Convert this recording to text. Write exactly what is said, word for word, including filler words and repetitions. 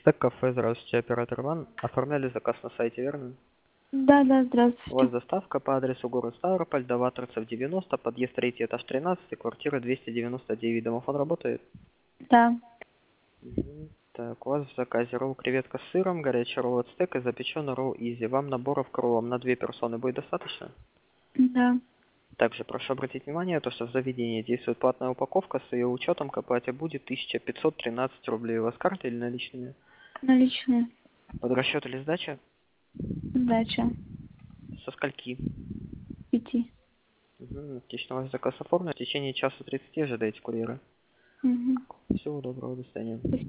Стек кафе, здравствуйте, оператор Иван. Оформляли заказ на сайте, верно? Да, да, У вас здравствуйте. доставка по адресу город Ставрополь, Доваторцев девяносто, подъезд третий, этаж тринадцать, квартира двести девяносто девять. Домофон работает? Да, Мгм. Так, у вас в заказе ролл креветка с сыром, горячий ролл от стека и запеченный ролл изи. Вам наборов к роллам на две персоны будет достаточно? да, Также прошу обратить внимание, то, что в заведении действует платная упаковка, с ее учетом к оплате будет тысяча пятьсот тринадцать рублей. У вас карта или наличными? наличные. Под расчет или сдача? Сдача. Со скольки? Пяти. Мгм, отлично, ваш заказ оформлен. В течение часа тридцати ожидайте курьера. Угу. Всего доброго, до свидания.